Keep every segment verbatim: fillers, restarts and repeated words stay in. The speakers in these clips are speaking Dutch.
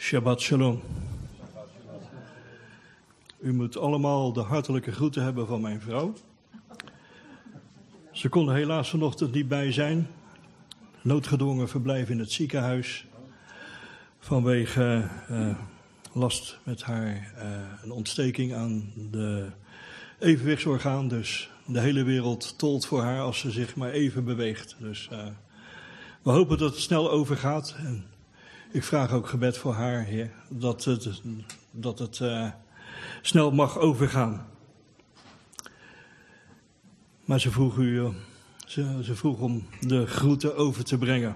Shabbat shalom. U moet allemaal de hartelijke groeten hebben van mijn vrouw. Ze kon er helaas vanochtend niet bij zijn. Noodgedwongen verblijf in het ziekenhuis. Vanwege uh, last met haar uh, een ontsteking aan de evenwichtsorgaan. Dus de hele wereld tolt voor haar als ze zich maar even beweegt. Dus uh, we hopen dat het snel overgaat. En ik vraag ook gebed voor haar, Heer, dat het, dat het uh, snel mag overgaan. Maar ze vroeg, u, ze, ze vroeg om de groeten over te brengen.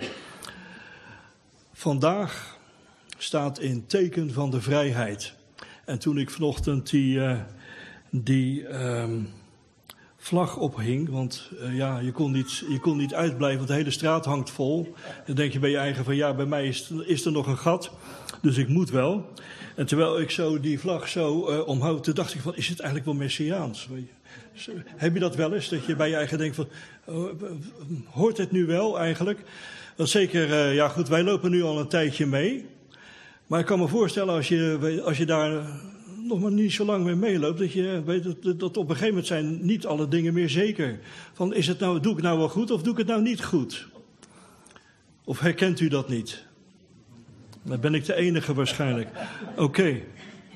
Vandaag staat in teken van de vrijheid. En toen ik vanochtend die, uh, die um, vlag ophing, want uh, ja, je kon, niet, je kon niet uitblijven, want de hele straat hangt vol. Dan denk je bij je eigen van ja, bij mij is, is er nog een gat, dus ik moet wel. En terwijl ik zo die vlag zo uh, omhoud, toen dacht ik van, is het eigenlijk wel Messiaans? Heb je dat wel eens, dat je bij je eigen denkt van, uh, hoort het nu wel eigenlijk? Want zeker, uh, ja goed, wij lopen nu al een tijdje mee. Maar ik kan me voorstellen, als je, als je daar nog maar niet zo lang mee meeloopt, dat je weet dat, dat op een gegeven moment zijn niet alle dingen meer zeker. Van, is het nou, doe ik het nou wel goed of doe ik het nou niet goed? Of herkent u dat niet? Dan ben ik de enige waarschijnlijk. Oké. Okay.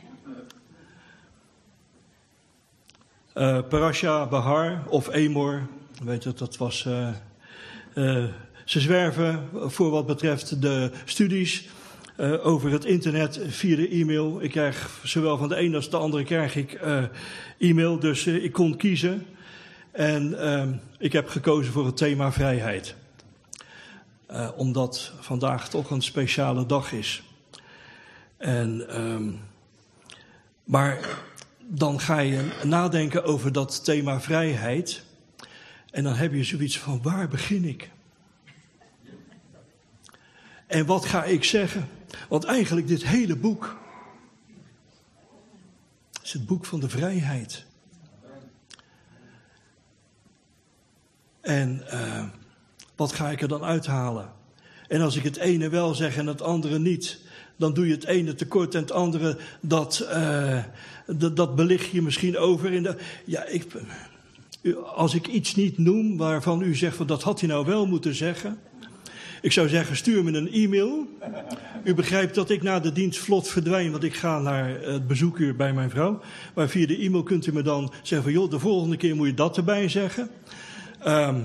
Uh, Parasha Bahar of Emor, weet het, dat was. Uh, uh, ze zwerven voor wat betreft de studies uh, over het internet via de e-mail. Ik krijg zowel van de ene als de andere krijg ik uh, e-mail, dus uh, ik kon kiezen. En uh, ik heb gekozen voor het thema vrijheid. Uh, omdat vandaag toch een speciale dag is. En, um, maar dan ga je nadenken over dat thema vrijheid. En dan heb je zoiets van, waar begin ik? En wat ga ik zeggen? Want eigenlijk dit hele boek is het boek van de vrijheid. En uh, wat ga ik er dan uithalen? En als ik het ene wel zeg en het andere niet, dan doe je het ene tekort en het andere, dat, uh, dat, dat belicht je misschien over. In de, ja, ik, als ik iets niet noem waarvan u zegt, van, dat had hij nou wel moeten zeggen. Ik zou zeggen, stuur me een e-mail. U begrijpt dat ik na de dienst vlot verdwijn, want ik ga naar het bezoekuur bij mijn vrouw. Maar via de e-mail kunt u me dan zeggen van, joh, de volgende keer moet je dat erbij zeggen. Um,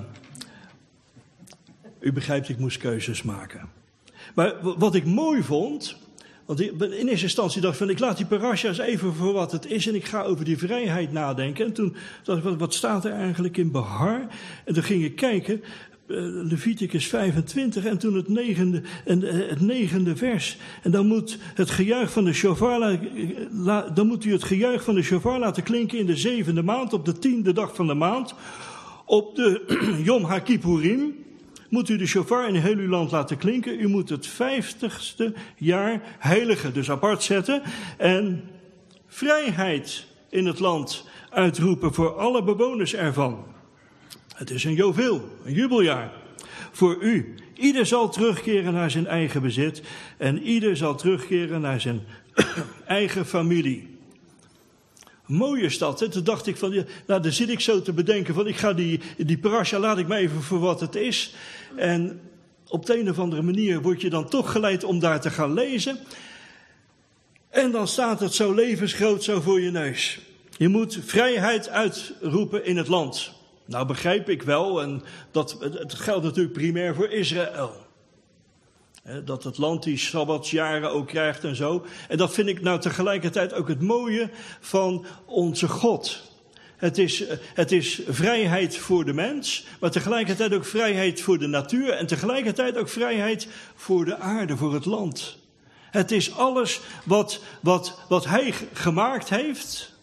u begrijpt, ik moest keuzes maken. Maar wat ik mooi vond, want in eerste instantie dacht ik van, ik laat die parasha's even voor wat het is en ik ga over die vrijheid nadenken. En toen dacht ik, wat staat er eigenlijk in Bahar? En toen ging ik kijken, Leviticus vijfentwintig en toen het negende, het negende vers. En dan moet het gejuich van de shofar, dan moet u het gejuich van de shofar laten klinken in de zevende maand, op de tiende dag van de maand. Op de Yom HaKippurim moet u de shofar in heel uw land laten klinken. U moet het vijftigste jaar heiligen, dus apart zetten. En vrijheid in het land uitroepen voor alle bewoners ervan. Het is een joveel, een jubeljaar voor u. Ieder zal terugkeren naar zijn eigen bezit. En ieder zal terugkeren naar zijn eigen familie. Mooie stad, hè? Toen dacht ik van, ja, nou, daar zit ik zo te bedenken van, ik ga die, die parasha, laat ik maar even voor wat het is. En op de een of andere manier word je dan toch geleid om daar te gaan lezen. En dan staat het zo levensgroot zo voor je neus. Je moet vrijheid uitroepen in het land. Nou begrijp ik wel, en dat, het geldt natuurlijk primair voor Israël. Dat het land die sabbatsjaren ook krijgt en zo. En dat vind ik nou tegelijkertijd ook het mooie van onze God. Het is, het is vrijheid voor de mens, maar tegelijkertijd ook vrijheid voor de natuur. En tegelijkertijd ook vrijheid voor de aarde, voor het land. Het is alles wat, wat, wat hij gemaakt heeft.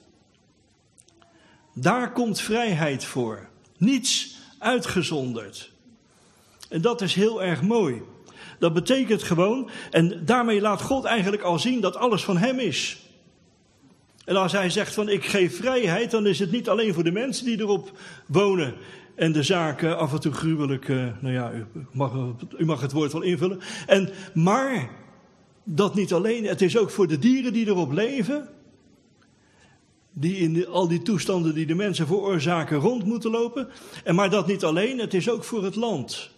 Daar komt vrijheid voor. Niets uitgezonderd. En dat is heel erg mooi. Dat betekent gewoon, en daarmee laat God eigenlijk al zien dat alles van hem is. En als hij zegt van ik geef vrijheid, dan is het niet alleen voor de mensen die erop wonen. En de zaken af en toe gruwelijk, uh, nou ja, u mag, u mag het woord wel invullen. En, maar dat niet alleen, het is ook voor de dieren die erop leven, die in de, al die toestanden die de mensen veroorzaken rond moeten lopen. En maar dat niet alleen, het is ook voor het land.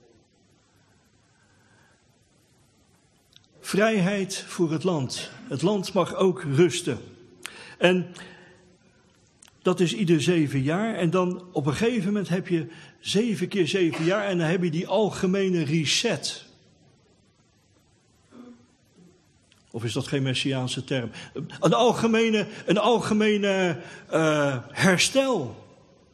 Vrijheid voor het land. Het land mag ook rusten. En dat is ieder zeven jaar. En dan op een gegeven moment heb je zeven keer zeven jaar en dan heb je die algemene reset. Of is dat geen Messiaanse term? Een algemene, een algemene uh, herstel.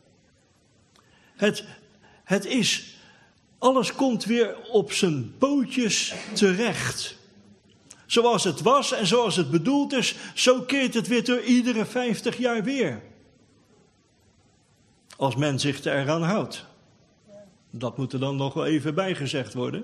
Het, het is, alles komt weer op zijn pootjes terecht. Zoals het was en zoals het bedoeld is, zo keert het weer door iedere vijftig jaar weer. Als men zich er eraan houdt. Dat moet er dan nog wel even bijgezegd worden.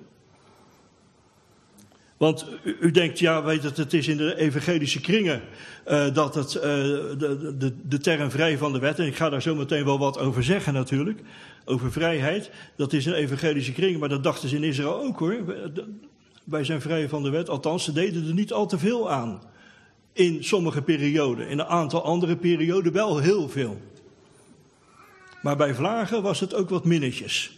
Want u, u denkt, ja, weet het, het is in de evangelische kringen uh, dat het, uh, de, de, de term vrij van de wet, en ik ga daar zo meteen wel wat over zeggen natuurlijk, over vrijheid, dat is in evangelische kringen, maar dat dachten ze in Israël ook hoor. Wij zijn vrij van de wet, althans ze deden er niet al te veel aan. In sommige perioden, in een aantal andere perioden wel heel veel. Maar bij vlagen was het ook wat minnetjes.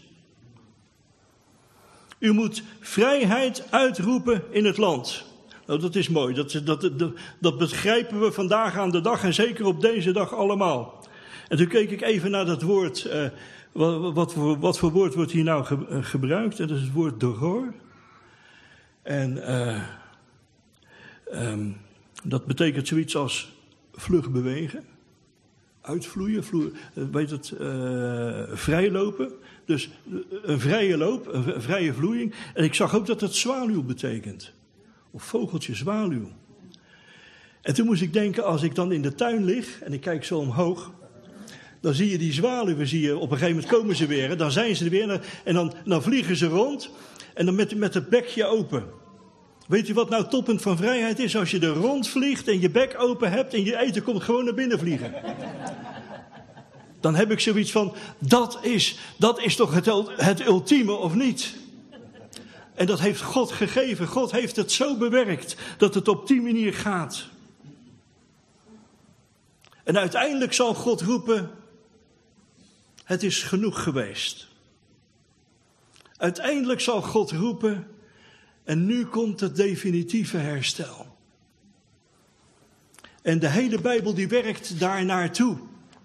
U moet vrijheid uitroepen in het land. Nou, dat is mooi. Dat, dat, dat, dat begrijpen we vandaag aan de dag en zeker op deze dag allemaal. En toen keek ik even naar dat woord. Uh, wat, wat, voor, wat voor woord wordt hier nou ge, uh, gebruikt? En dat is het woord doror. En uh, um, dat betekent zoiets als vlug bewegen. Uitvloeien, vloeien, weet het, uh, vrijlopen. Dus een vrije loop, een vrije vloeiing. En ik zag ook dat het zwaluw betekent. Of vogeltje, zwaluw. En toen moest ik denken, als ik dan in de tuin lig en ik kijk zo omhoog, dan zie je die zwaluwen, zie je, op een gegeven moment komen ze weer. Dan zijn ze er weer en dan, dan vliegen ze rond en dan met, met het bekje open. Weet je wat nou toppunt van vrijheid is? Als je er rondvliegt en je bek open hebt en je eten komt gewoon naar binnen vliegen. Dan heb ik zoiets van, dat is, dat is toch het, het ultieme of niet? En dat heeft God gegeven. God heeft het zo bewerkt dat het op die manier gaat. En uiteindelijk zal God roepen, het is genoeg geweest. Uiteindelijk zal God roepen, en nu komt het definitieve herstel. En de hele Bijbel die werkt daar naartoe.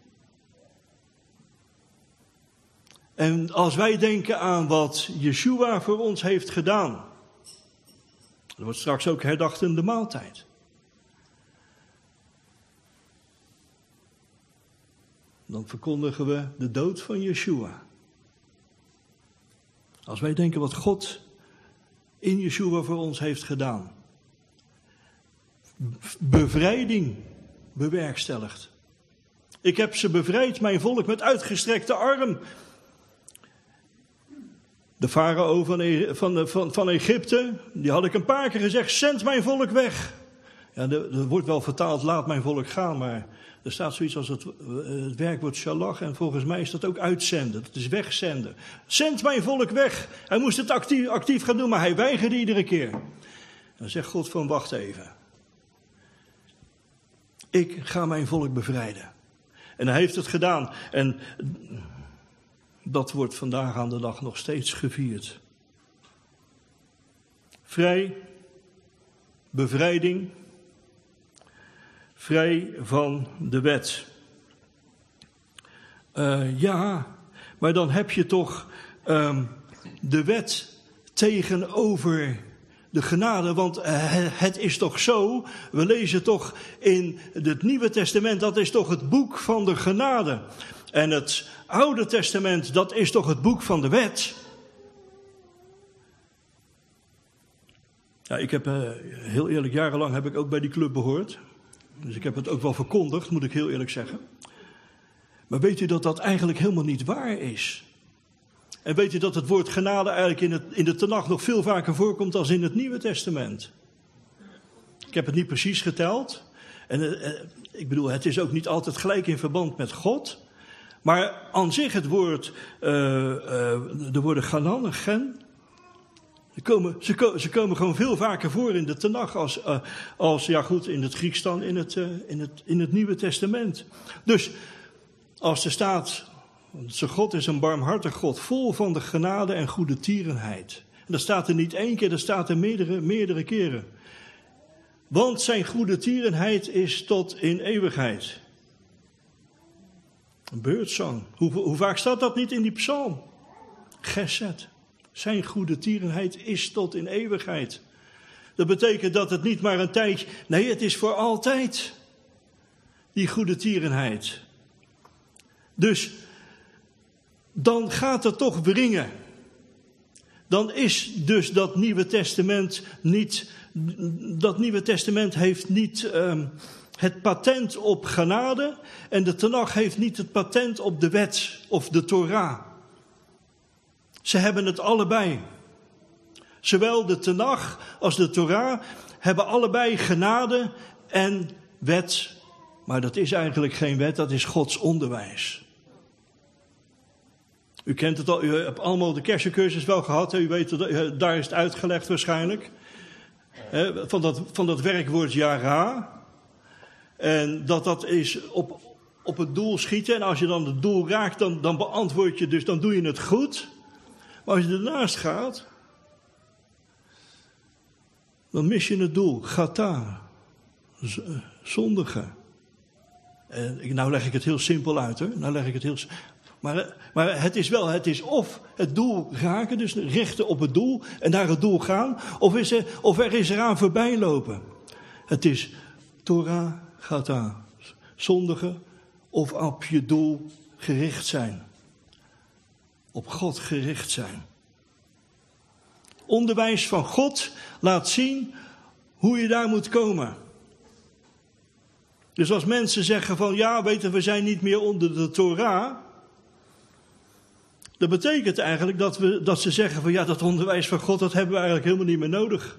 En als wij denken aan wat Yeshua voor ons heeft gedaan. Er wordt straks ook herdacht in de maaltijd. Dan verkondigen we de dood van Yeshua. Als wij denken wat God in Yeshua voor ons heeft gedaan. Bevrijding bewerkstelligd. Ik heb ze bevrijd, mijn volk, met uitgestrekte arm. De farao van, van, van, van Egypte, die had ik een paar keer gezegd, zend mijn volk weg. Ja, er wordt wel vertaald, laat mijn volk gaan, maar er staat zoiets als het, het werkwoord shalach en volgens mij is dat ook uitzenden, dat is wegzenden. Zend mijn volk weg. Hij moest het actief, actief gaan doen, maar hij weigerde iedere keer. Dan zegt God van, wacht even. Ik ga mijn volk bevrijden. En hij heeft het gedaan. En dat wordt vandaag aan de dag nog steeds gevierd. Vrij, bevrijding, vrij van de wet. Uh, ja, maar dan heb je toch um, de wet tegenover de genade, want uh, het is toch zo, we lezen toch in het Nieuwe Testament, dat is toch het boek van de genade. En het Oude Testament, dat is toch het boek van de wet. Ja, ik heb, uh, heel eerlijk, jarenlang heb ik ook bij die club behoord. Dus ik heb het ook wel verkondigd, moet ik heel eerlijk zeggen. Maar weet u dat dat eigenlijk helemaal niet waar is? En weet u dat het woord genade eigenlijk in, het, in de Tenach nog veel vaker voorkomt dan in het Nieuwe Testament? Ik heb het niet precies geteld. En uh, ik bedoel, het is ook niet altijd gelijk in verband met God. Maar aan zich het woord, uh, uh, de woorden ganan en gen, Ze komen, ze, ko- ze komen gewoon veel vaker voor in de Tenach als, uh, als ja goed, in het Grieks dan in het, uh, in, het, in het Nieuwe Testament. Dus als er staat, zijn God is een barmhartig God, vol van de genade en goede tierenheid. En dat staat er niet één keer, dat staat er meerdere, meerdere keren. Want zijn goede tierenheid is tot in eeuwigheid. Een beurtzang. Hoe, hoe vaak staat dat niet in die psalm? Gesed. Zijn goede tierenheid is tot in eeuwigheid. Dat betekent dat het niet maar een tijdje... Nee, het is voor altijd. Die goede tierenheid. Dus dan gaat het toch wringen. Dan is dus dat Nieuwe Testament niet... Dat Nieuwe Testament heeft niet um, het patent op genade. En de Tenach heeft niet het patent op de wet of de Torah. Ze hebben het allebei. Zowel de Tenach als de Torah hebben allebei genade en wet. Maar dat is eigenlijk geen wet, dat is Gods onderwijs. U kent het al, u hebt allemaal de kerstencursus wel gehad. U weet, daar is het uitgelegd waarschijnlijk. Van dat, van dat werkwoord yara. En dat dat is op, op het doel schieten. En als je dan het doel raakt, dan, dan beantwoord je dus, dan doe je het goed. Maar als je ernaast gaat, dan mis je het doel. Gata. Zondige. En nou leg ik het heel simpel uit hoor. Nou leg ik het heel maar, maar het is wel, het is of het doel raken, dus richten op het doel en naar het doel gaan. Of, is er, of er is eraan voorbij lopen. Het is Torah Gata. Zondige of op je doel gericht zijn. Op God gericht zijn. Onderwijs van God laat zien hoe je daar moet komen. Dus als mensen zeggen van ja, weten we zijn niet meer onder de Torah. Dat betekent eigenlijk dat, we, dat ze zeggen van ja, dat onderwijs van God, dat hebben we eigenlijk helemaal niet meer nodig.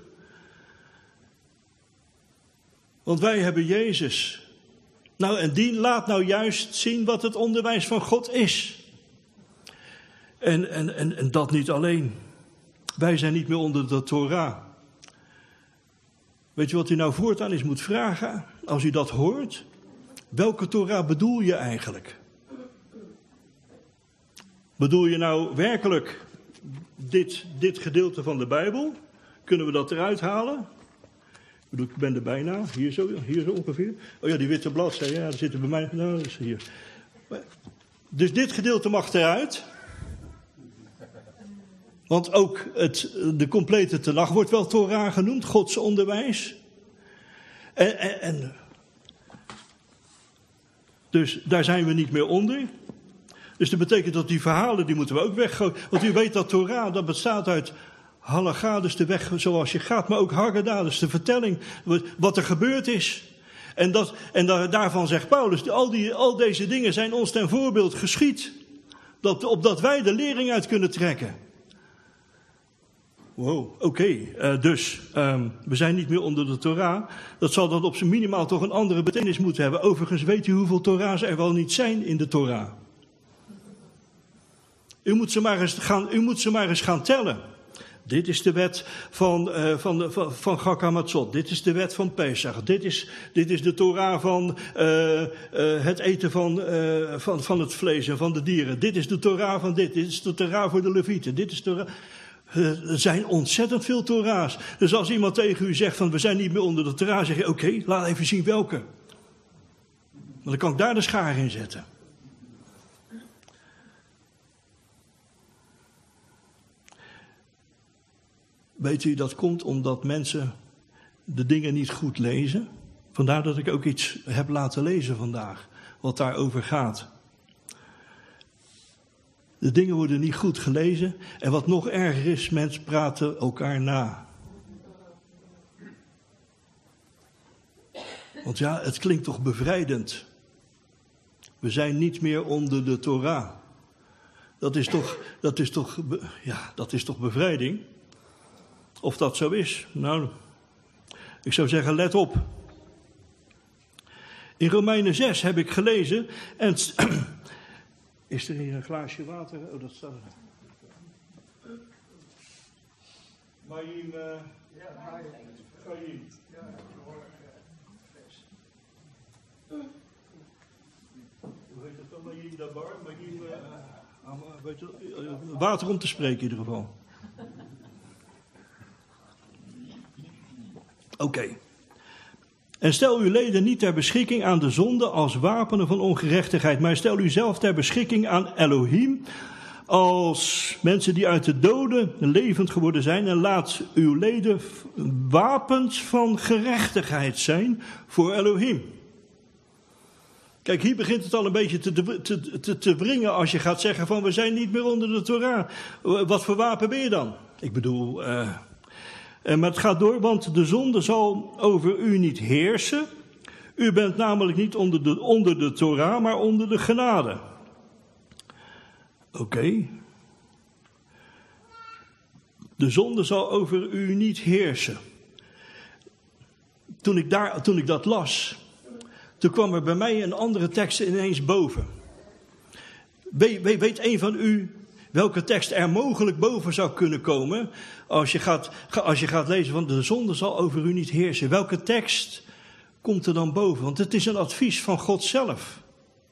Want wij hebben Jezus. Nou, en die laat nou juist zien wat het onderwijs van God is. En, en, en, en dat niet alleen. Wij zijn niet meer onder de Torah. Weet je wat u nou voortaan eens moet vragen? Als u dat hoort. Welke Torah bedoel je eigenlijk? Bedoel je nou werkelijk dit, dit gedeelte van de Bijbel? Kunnen we dat eruit halen? Ik bedoel, ik ben er bijna. Hier zo, hier zo ongeveer. Oh ja, die witte bladzijde. Ja, die zitten bij mij. Nou, dat is hier. Dus dit gedeelte mag eruit. Want ook het, de complete Tenach wordt wel Torah genoemd, Gods onderwijs. En, en, en, dus daar zijn we niet meer onder. Dus dat betekent dat die verhalen, die moeten we ook weggooien. Want u weet dat Torah, dat bestaat uit Halacha, dus de weg zoals je gaat. Maar ook Haggadah, dus de vertelling, wat er gebeurd is. En, dat, en daarvan zegt Paulus, al, die, al deze dingen zijn ons ten voorbeeld geschied. Dat, opdat wij de lering uit kunnen trekken. Wow, oké. Okay. Uh, dus, um, we zijn niet meer onder de Torah. Dat zal dan op zijn minimaal toch een andere betekenis moeten hebben. Overigens, weet u hoeveel Torahs er wel niet zijn in de Torah? U moet ze maar eens gaan, u moet ze maar eens gaan tellen. Dit is de wet van, uh, van, van, van Chag HaMatzot. Dit is de wet van Pesach. Dit is, dit is de Torah van uh, uh, het eten van, uh, van, van het vlees en van de dieren. Dit is de Torah van dit. Dit is de Torah voor de Levieten. Dit is de Torah... Er zijn ontzettend veel Torahs. Dus als iemand tegen u zegt van we zijn niet meer onder de Torah, zeg je oké, okay, laat even zien welke. Want dan kan ik daar de schaar in zetten. Weet u, dat komt omdat mensen de dingen niet goed lezen. Vandaar dat ik ook iets heb laten lezen vandaag, wat daarover gaat. De dingen worden niet goed gelezen. En wat nog erger is, mensen praten elkaar na. Want ja, het klinkt toch bevrijdend. We zijn niet meer onder de Torah. Dat is toch, dat is toch, ja, dat is toch bevrijding? Of dat zo is? Nou, ik zou zeggen, let op. In Romeinen zes heb ik gelezen en... Is er hier een glaasje water? Oh, dat staat er. Maïm, uh, ja, Maïm. Hoe heet dat dan? Maïm Dabar? Maïm, uh, weet je, uh, water om te spreken in ieder geval. Oké. Okay. En stel uw leden niet ter beschikking aan de zonde als wapenen van ongerechtigheid, maar stel u zelf ter beschikking aan Elohim als mensen die uit de doden levend geworden zijn, en laat uw leden wapens van gerechtigheid zijn voor Elohim. Kijk, hier begint het al een beetje te, te, te, te wringen als je gaat zeggen van we zijn niet meer onder de Torah. Wat voor wapen ben je dan? Ik bedoel, uh, maar het gaat door, want de zonde zal over u niet heersen. U bent namelijk niet onder de, onder de Torah, maar onder de genade. Oké. Okay. De zonde zal over u niet heersen. Toen ik, daar, toen ik dat las, toen kwam er bij mij een andere tekst ineens boven. Weet, weet, weet een van u welke tekst er mogelijk boven zou kunnen komen als je gaat, als je gaat lezen van de zonde zal over u niet heersen? Welke tekst komt er dan boven? Want het is een advies van God zelf.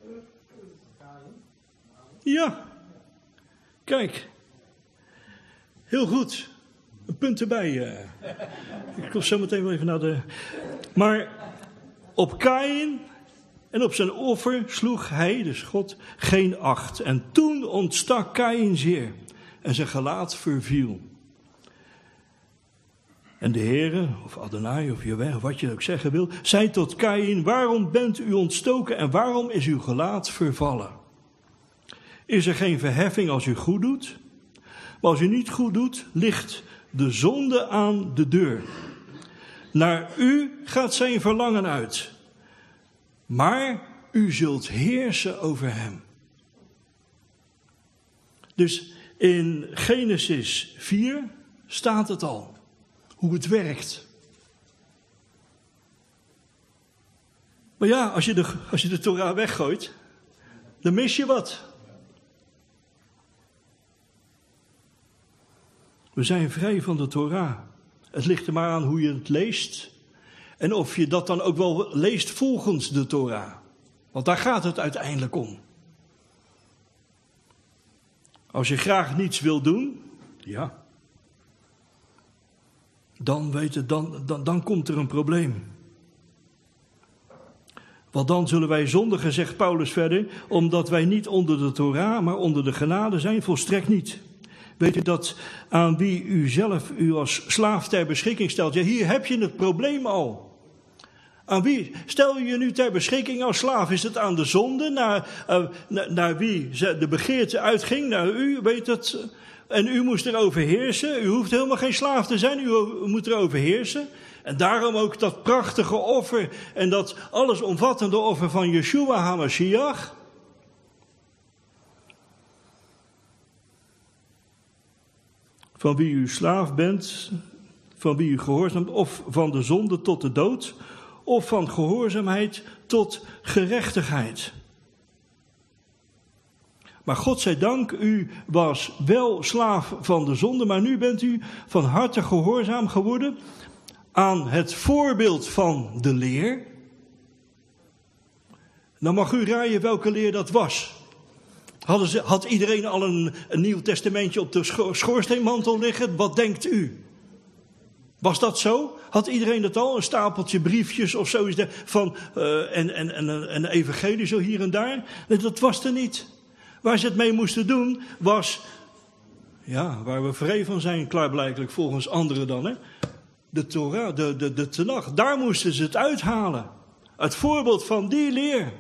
Ja. Kijk, heel goed. Een punt erbij. Uh. Ik kom zo meteen wel even naar de... Maar op Kaïn en op zijn offer sloeg hij, dus God, geen acht. En toen ontstak Kaïn zeer en zijn gelaat verviel. En de Heere, of Adonai, of Jahweh, of wat je ook zeggen wil, zei tot Kaïn, waarom bent u ontstoken en waarom is uw gelaat vervallen? Is er geen verheffing als u goed doet? Maar als u niet goed doet, ligt de zonde aan de deur. Naar u gaat zijn verlangen uit. Maar u zult heersen over hem. Dus in Genesis vier staat het al. Hoe het werkt. Maar ja, als je de, als je de Torah weggooit, dan mis je wat. We zijn vrij van de Torah. Het ligt er maar aan hoe je het leest. En of je dat dan ook wel leest volgens de Torah. Want daar gaat het uiteindelijk om. Als je graag niets wil doen, ja. Dan, weet het, dan, dan, dan komt er een probleem. Want dan zullen wij zondigen, zegt Paulus verder, omdat wij niet onder de Torah, maar onder de genade zijn, volstrekt niet. Weet u dat aan wie u zelf u als slaaf ter beschikking stelt? Ja, hier heb je het probleem al. Aan wie stel je je nu ter beschikking als slaaf? Is het aan de zonde, naar, uh, naar, naar wie de begeerte uitging, naar u, weet het? En u moest erover heersen. U hoeft helemaal geen slaaf te zijn, u moet erover heersen. En daarom ook dat prachtige offer en dat allesomvattende offer van Yeshua HaMashiach. Van wie u slaaf bent, van wie u gehoorzaam, of van de zonde tot de dood, of van gehoorzaamheid tot gerechtigheid. Maar God zij dank, u was wel slaaf van de zonde, maar nu bent u van harte gehoorzaam geworden aan het voorbeeld van de leer. Dan mag u raaien welke leer dat was. Hadden ze, had iedereen al een, een nieuw testamentje op de scho- schoorsteenmantel liggen? Wat denkt u? Was dat zo? Had iedereen dat al? Een stapeltje briefjes of zoiets van uh, en, en, en een evangelie zo hier en daar? Nee, dat was er niet. Waar ze het mee moesten doen was, ja, waar we vrij van zijn, klaarblijkelijk volgens anderen dan, hè? De Torah, de, de, de Tenach. Daar moesten ze het uithalen. Het voorbeeld van die leer.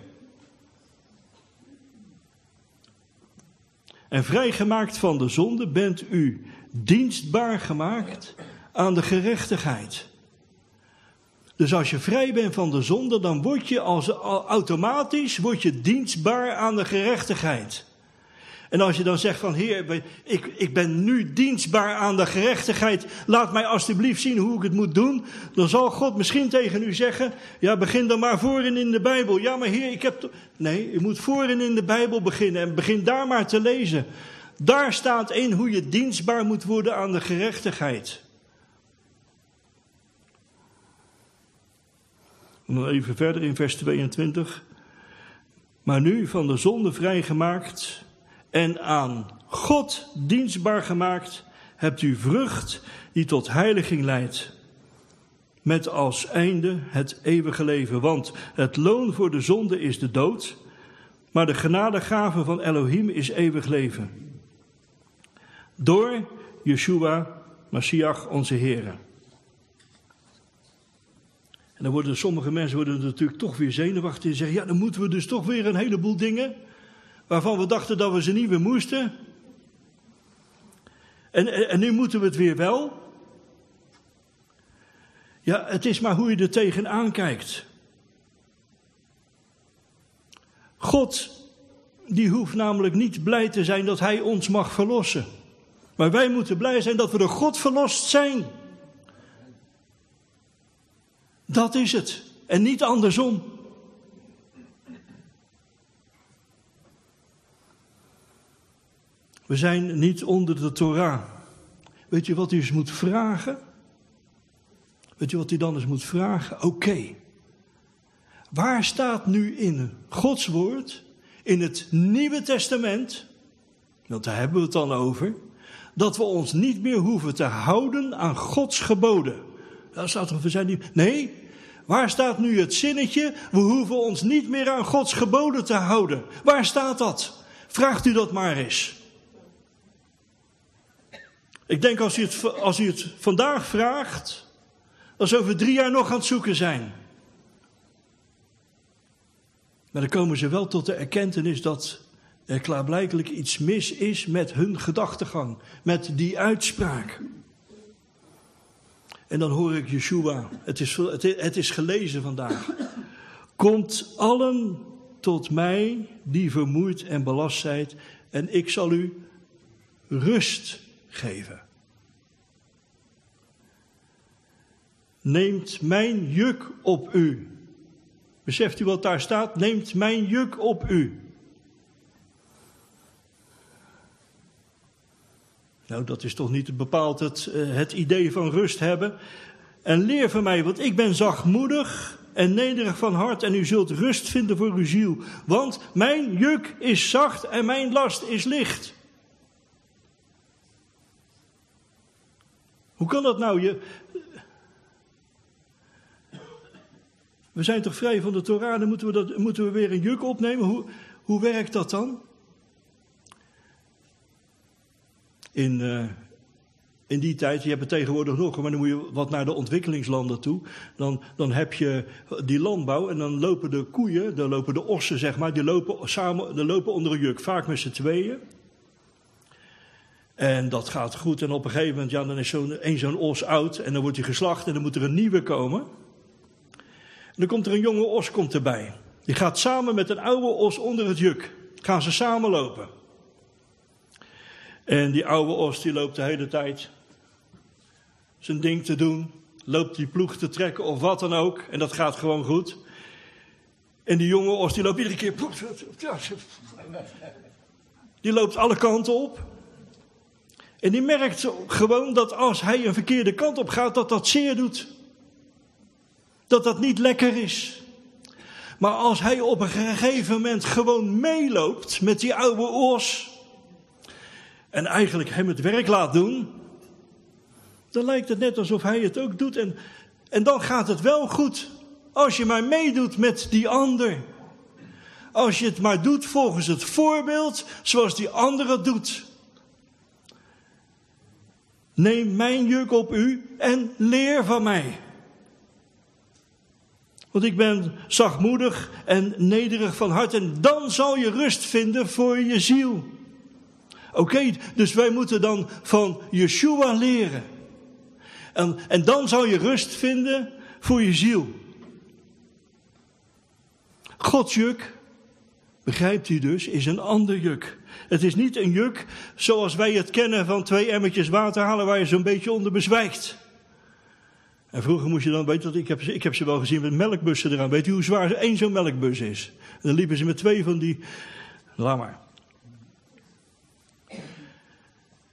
En vrijgemaakt van de zonde bent u dienstbaar gemaakt aan de gerechtigheid. Dus als je vrij bent van de zonde, dan word je als, automatisch word je dienstbaar aan de gerechtigheid. En als je dan zegt van, Heer, ik, ik ben nu dienstbaar aan de gerechtigheid, laat mij alstublieft zien hoe ik het moet doen. Dan zal God misschien tegen u zeggen, ja, begin dan maar voorin in de Bijbel. Ja, maar Heer, ik heb... To- nee, je moet voorin in de Bijbel beginnen en begin daar maar te lezen. Daar staat in hoe je dienstbaar moet worden aan de gerechtigheid. En dan even verder in vers tweeëntwintig. Maar nu van de zonde vrijgemaakt en aan God dienstbaar gemaakt, hebt u vrucht die tot heiliging leidt. Met als einde het eeuwige leven. Want het loon voor de zonde is de dood, maar de genadegave van Elohim is eeuwig leven. Door Yeshua, Mashiach, onze Heere. En dan worden sommige mensen worden natuurlijk toch weer zenuwachtig en zeggen, ja, dan moeten we dus toch weer een heleboel dingen waarvan we dachten dat we ze niet meer moesten. En, en, en nu moeten we het weer wel. Ja, het is maar hoe je er tegenaan kijkt. God, die hoeft namelijk niet blij te zijn dat hij ons mag verlossen. Maar wij moeten blij zijn dat we door God verlost zijn. Dat is het. En niet andersom. We zijn niet onder de Torah. Weet je wat u eens moet vragen? Weet je wat u dan eens moet vragen? Oké. Okay. Waar staat nu in Gods woord, in het Nieuwe Testament, want daar hebben we het dan over, dat we ons niet meer hoeven te houden aan Gods geboden? Daar staat er, we zijn niet. Nee, waar staat nu het zinnetje, we hoeven ons niet meer aan Gods geboden te houden? Waar staat dat? Vraagt u dat maar eens. Ik denk als u het, als u het vandaag vraagt, dat ze over drie jaar nog aan het zoeken zijn. Maar dan komen ze wel tot de erkentenis dat er klaarblijkelijk iets mis is met hun gedachtegang, met die uitspraak. En dan hoor ik Yeshua, het is, het is gelezen vandaag. Komt allen tot mij die vermoeid en belast zijt en ik zal u rust geven. Neemt mijn juk op u. Beseft u wat daar staat? Neemt mijn juk op u. Nou, dat is toch niet bepaald het, uh, het idee van rust hebben. En leer van mij, want ik ben zachtmoedig en nederig van hart en u zult rust vinden voor uw ziel. Want mijn juk is zacht en mijn last is licht. Hoe kan dat nou? Je... We zijn toch vrij van de Torah, dan moeten we, dat, moeten we weer een juk opnemen. Hoe, hoe werkt dat dan? In, uh, in die tijd, je hebt het tegenwoordig nog, maar dan moet je wat naar de ontwikkelingslanden toe. Dan, dan heb je die landbouw en dan lopen de koeien, dan lopen de ossen, zeg maar, die lopen, samen, die lopen onder een juk, vaak met z'n tweeën. En dat gaat goed en op een gegeven moment, ja, dan is zo'n, één zo'n os oud en dan wordt hij geslacht en dan moet er een nieuwe komen. En dan komt er een jonge os komt erbij. Die gaat samen met een oude os onder het juk. Gaan ze samen lopen. En die oude os die loopt de hele tijd zijn ding te doen. Loopt die ploeg te trekken of wat dan ook. En dat gaat gewoon goed. En die jonge os die loopt iedere keer. Die loopt alle kanten op. En die merkt gewoon dat als hij een verkeerde kant op gaat, dat dat zeer doet. Dat dat niet lekker is. Maar als hij op een gegeven moment gewoon meeloopt met die oude os en eigenlijk hem het werk laat doen, dan lijkt het net alsof hij het ook doet. En, en dan gaat het wel goed. Als je maar meedoet met die ander. Als je het maar doet volgens het voorbeeld zoals die ander het doet. Neem mijn juk op u en leer van mij. Want ik ben zachtmoedig en nederig van hart. En dan zal je rust vinden voor je ziel. Oké, okay, dus wij moeten dan van Yeshua leren. En, en dan zal je rust vinden voor je ziel. Gods juk, begrijpt u dus, is een ander juk. Het is niet een juk zoals wij het kennen van twee emmertjes water halen waar je zo'n beetje onder bezwijkt. En vroeger moest je dan, weet je, ik heb, ik heb ze wel gezien met melkbussen eraan. Weet u hoe zwaar één zo'n melkbus is? En dan liepen ze met twee van die, laat maar.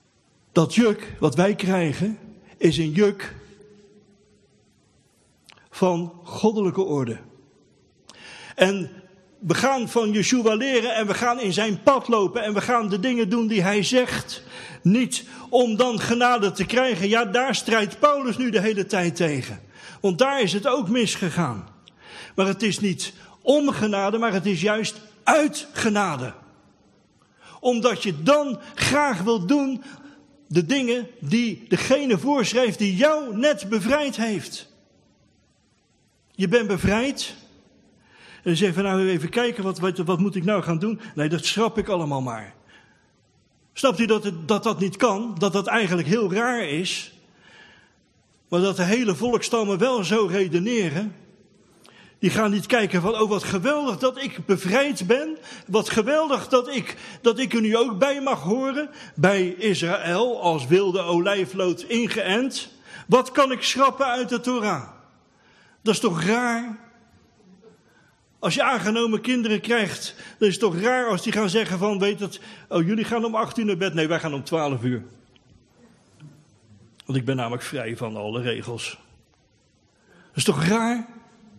Dat juk wat wij krijgen is een juk van goddelijke orde. En we gaan van Yeshua leren en we gaan in zijn pad lopen en we gaan de dingen doen die hij zegt. Niet om dan genade te krijgen. Ja, daar strijdt Paulus nu de hele tijd tegen. Want daar is het ook misgegaan. Maar het is niet om genade, maar het is juist uit genade. Omdat je dan graag wilt doen de dingen die degene voorschrijft die jou net bevrijd heeft. Je bent bevrijd. En dan zeg je van nou even kijken, wat, wat, wat moet ik nou gaan doen? Nee, dat schrap ik allemaal maar. Snapt u dat, het, dat dat niet kan? Dat dat eigenlijk heel raar is. Maar dat de hele volkstammen wel zo redeneren. Die gaan niet kijken van, oh wat geweldig dat ik bevrijd ben. Wat geweldig dat ik, dat ik er nu ook bij mag horen. Bij Israël als wilde olijfloot ingeënt. Wat kan ik schrappen uit de Torah? Dat is toch raar? Als je aangenomen kinderen krijgt, dan is het toch raar als die gaan zeggen van, weet het, oh jullie gaan om acht uur naar bed. Nee, wij gaan om twaalf uur. Want ik ben namelijk vrij van alle regels. Dat is toch raar?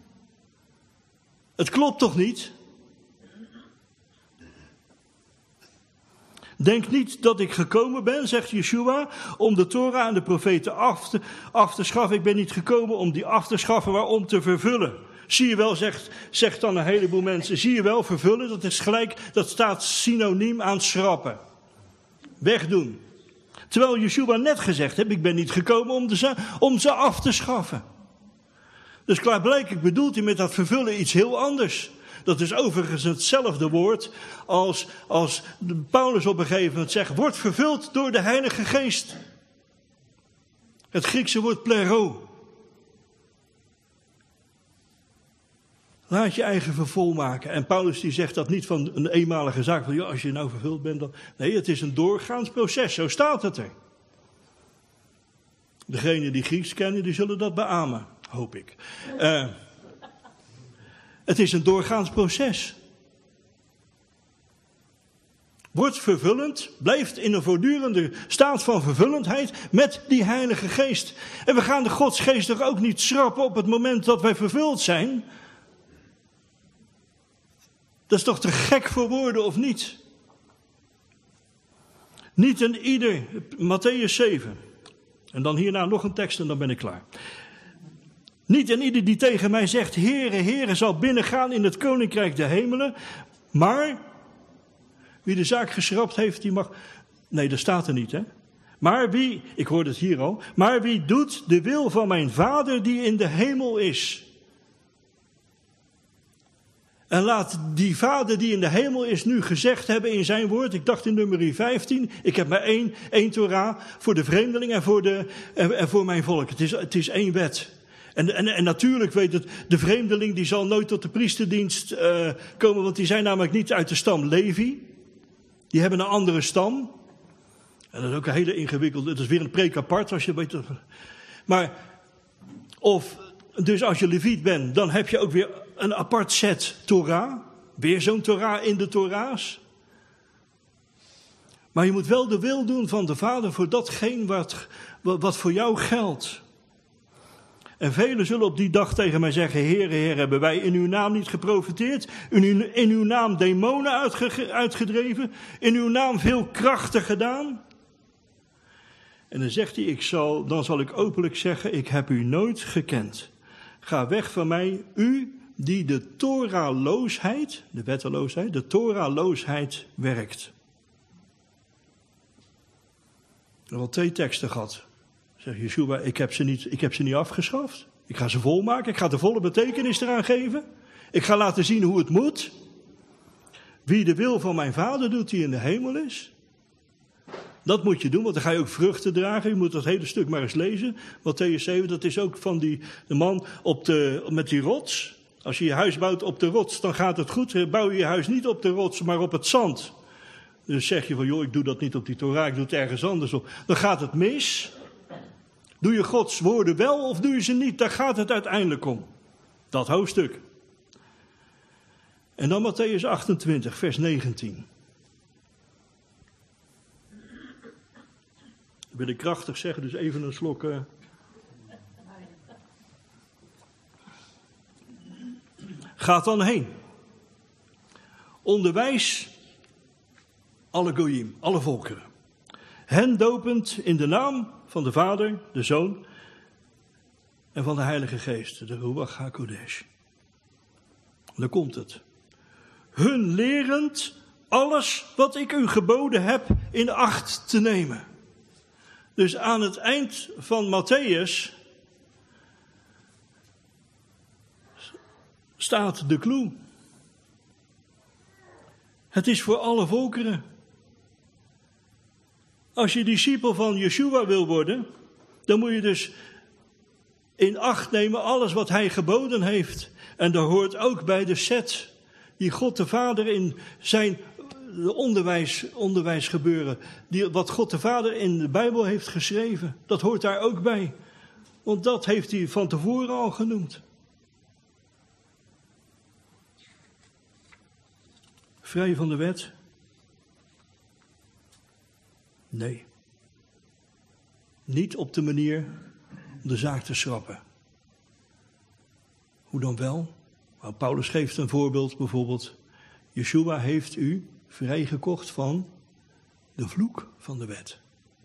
Het klopt toch niet? Denk niet dat ik gekomen ben, zegt Yeshua, om de Torah en de profeten af te, af te schaffen. Ik ben niet gekomen om die af te schaffen, maar om te vervullen. Zie je wel, zegt, zegt dan een heleboel mensen, zie je wel, vervullen, dat is gelijk, dat staat synoniem aan schrappen. Wegdoen. Terwijl Yeshua net gezegd heeft, ik ben niet gekomen om, de, om ze af te schaffen. Dus klaarblijkelijk bedoelt hij met dat vervullen iets heel anders. Dat is overigens hetzelfde woord als, als Paulus op een gegeven moment zegt, wordt vervuld door de Heilige Geest. Het Griekse woord plero. Laat je eigen vervol maken. En Paulus die zegt dat niet van een eenmalige zaak. Van ja, als je nou vervuld bent dan. Nee, het is een doorgaans proces. Zo staat het er. Degenen die Grieks kennen, die zullen dat beamen. Hoop ik. Uh, het is een doorgaans proces. Wordt vervullend, blijft in een voortdurende staat van vervullendheid met die Heilige Geest. En we gaan de Godsgeest toch ook niet schrappen op het moment dat wij vervuld zijn. Dat is toch te gek voor woorden, of niet? Niet een ieder, Mattheüs zeven. En dan hierna nog een tekst en dan ben ik klaar. Niet een ieder die tegen mij zegt, Heere, Heere, zal binnengaan in het koninkrijk der hemelen. Maar, wie de zaak geschrapt heeft, die mag... Nee, dat staat er niet, hè. Maar wie, ik hoorde het hier al, maar wie doet de wil van mijn Vader die in de hemel is... En laat die Vader die in de hemel is nu gezegd hebben in zijn woord. Ik dacht in nummer vijftien. Ik heb maar één, één Torah voor de vreemdeling en voor, de, en, en voor mijn volk. Het is, het is één wet. En, en, en natuurlijk weet het, de vreemdeling die zal nooit tot de priesterdienst uh, komen. Want die zijn namelijk niet uit de stam Levi. Die hebben een andere stam. En dat is ook een hele ingewikkelde. Het is weer een preek apart als je weet. Maar of... Dus als je leviet bent, dan heb je ook weer een apart set Torah. Weer zo'n Torah in de Torahs. Maar je moet wel de wil doen van de Vader voor datgene wat, wat voor jou geldt. En velen zullen op die dag tegen mij zeggen, Heere, Heer, hebben wij in uw naam niet geprofeteerd? In uw, in uw naam demonen uitge, uitgedreven? In uw naam veel krachten gedaan? En dan zegt hij, ik zal, dan zal ik openlijk zeggen, ik heb u nooit gekend. Ga weg van mij, u die de Torahloosheid, de wetteloosheid, de Torahloosheid werkt. Ik heb al twee teksten gehad. Zegt Yeshua, ik heb ze niet, ik heb ze niet afgeschaft. Ik ga ze volmaken, ik ga de volle betekenis eraan geven. Ik ga laten zien hoe het moet. Wie de wil van mijn Vader doet die in de hemel is. Dat moet je doen, want dan ga je ook vruchten dragen. Je moet dat hele stuk maar eens lezen. Mattheüs zeven, dat is ook van die de man op de, met die rots. Als je je huis bouwt op de rots, dan gaat het goed. Bouw je je huis niet op de rots, maar op het zand. Dus zeg je van, joh, ik doe dat niet op die Torah, ik doe het ergens anders op. Dan gaat het mis. Doe je Gods woorden wel of doe je ze niet? Daar gaat het uiteindelijk om. Dat hoofdstuk. En dan Mattheüs achtentwintig, vers negentien. Ik wil ik krachtig zeggen, dus even een slok. Uh... Gaat dan heen. Onderwijs alle goyim, alle volkeren. Hen dopend in de naam van de Vader, de Zoon en van de Heilige Geest, de Ruach HaKodesh. Dan komt het. Hun lerend alles wat ik u geboden heb in acht te nemen. Dus aan het eind van Matthäus staat de clue. Het is voor alle volkeren. Als je discipel van Yeshua wil worden, dan moet je dus in acht nemen alles wat hij geboden heeft. En daar hoort ook bij de set die God de Vader in zijn onderwijs, onderwijs gebeuren. Die, wat God de Vader in de Bijbel heeft geschreven. Dat hoort daar ook bij. Want dat heeft hij van tevoren al genoemd. Vrij van de wet? Nee. Niet op de manier om de zaak te schrappen. Hoe dan wel? Nou, Paulus geeft een voorbeeld bijvoorbeeld. Yeshua heeft u vrijgekocht van de vloek van de wet.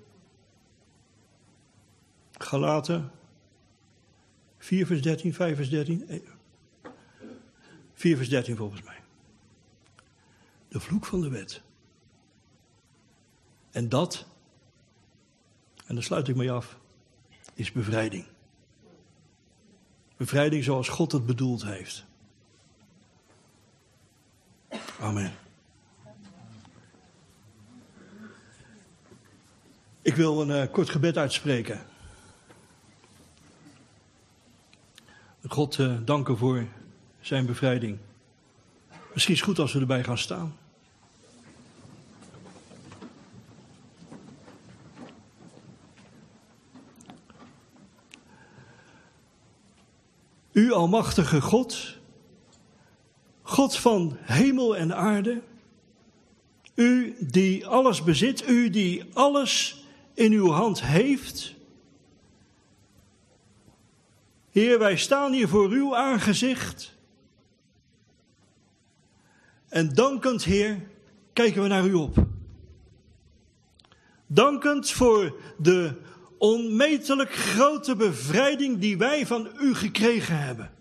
Galaten vier vers dertien, vijf vers dertien. vier vers dertien volgens mij. De vloek van de wet. En dat, en daar sluit ik mee af, is bevrijding. Bevrijding zoals God het bedoeld heeft. Amen. Ik wil een uh, kort gebed uitspreken. God uh, danken voor zijn bevrijding. Misschien is het goed als we erbij gaan staan. U almachtige God, God van hemel en aarde, u die alles bezit, u die alles in uw hand heeft. Heer, wij staan hier voor uw aangezicht. En dankend, Heer, kijken we naar u op. Dankend voor de onmetelijk grote bevrijding die wij van u gekregen hebben.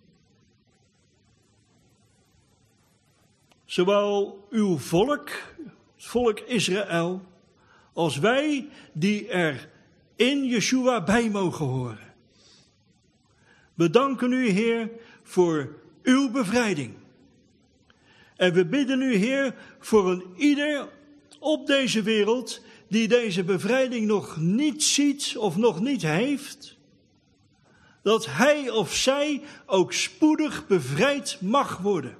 Zowel uw volk, het volk Israël, als wij die er in Yeshua bij mogen horen. We danken u, Heer, voor uw bevrijding. En we bidden u, Heer, voor een ieder op deze wereld die deze bevrijding nog niet ziet of nog niet heeft, dat hij of zij ook spoedig bevrijd mag worden.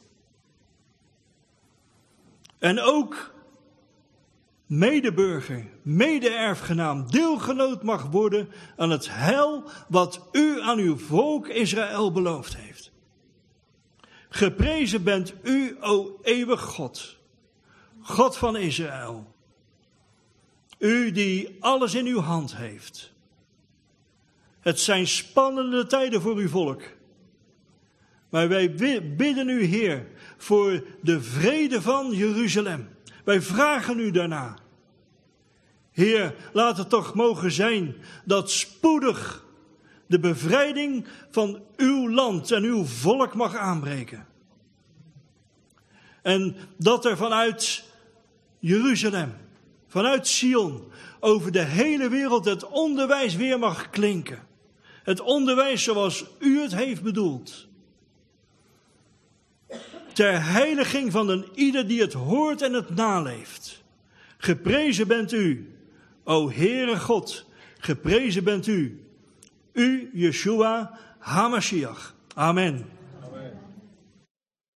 En ook medeburger, mede-erfgenaam, deelgenoot mag worden aan het heil wat u aan uw volk Israël beloofd heeft. Geprezen bent u, o eeuwig God, God van Israël. U die alles in uw hand heeft. Het zijn spannende tijden voor uw volk. Maar wij bidden u, Heer, voor de vrede van Jeruzalem. Wij vragen u daarna. Heer, laat het toch mogen zijn dat spoedig de bevrijding van uw land en uw volk mag aanbreken. En dat er vanuit Jeruzalem, vanuit Sion, over de hele wereld het onderwijs weer mag klinken. Het onderwijs zoals u het heeft bedoeld. Ter heiliging van een ieder die het hoort en het naleeft. Geprezen bent u, o Heere God, geprezen bent u. U, Yeshua HaMashiach. Amen.